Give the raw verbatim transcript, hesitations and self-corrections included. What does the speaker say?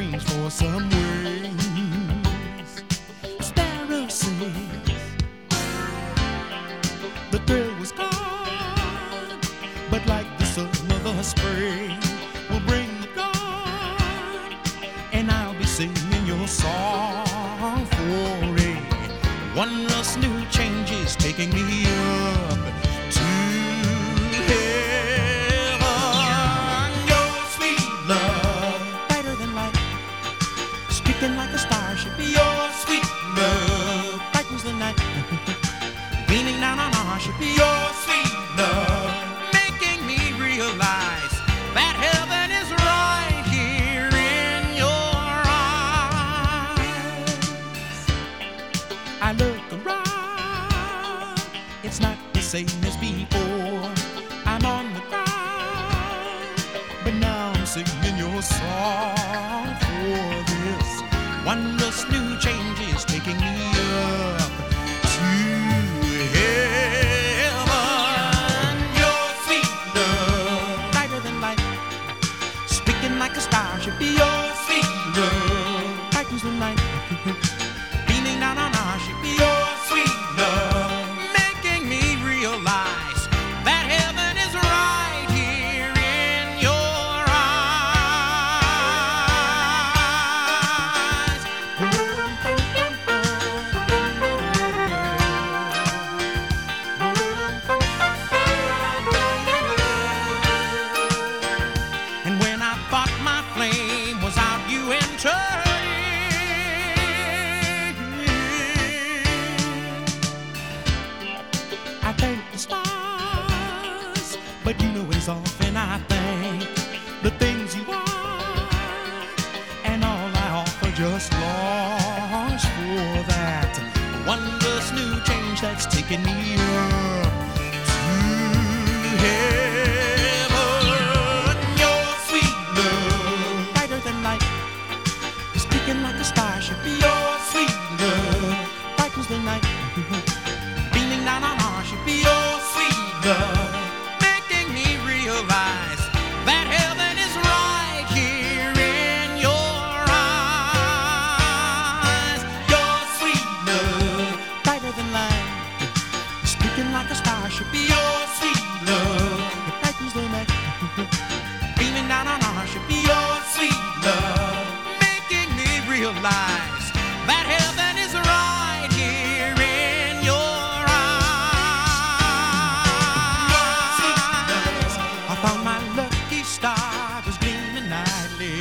change for some ways. Sparrow says the thrill was gone, but like the summer spring will bring the dawn, and I'll be singing your song for a wondrous new changes taking me up to heaven. Your sweet love, brighter than light, speaking like a starship. Your sweet love brightens the night, beaming down on our ship. Your sweet love making me realize that heaven is right here in your eyes. I look around, it's not the same as before. I'm on the ground, but now I'm singing your song for this wondrous new changes taking me up to heaven. Your sweet love, brighter than light, speaking like a starship. Your sweet love brightens the night, beaming down on our ship. Your sweet love making me realize that heaven is right here in your eyes. And when I thought my flame was out, you entered in. I thank the stars, but you know as often I thank the things you are, and all I offer just longs for that wondrous new change that's taking me up to heaven. Your sweet love, brighter than light, speaking like a starship. Your sweet love brightens the night, beaming down on our ship. Your sweet love making me realize that heaven is right here in your eyes. Your sweet love, brighter than light, speaking like a starship. Your sweet love, it brightens the night, beaming down on our ship. Your sweet love making me realize that heaven is right here in your eyes. I found my lucky star was gleaming nightly.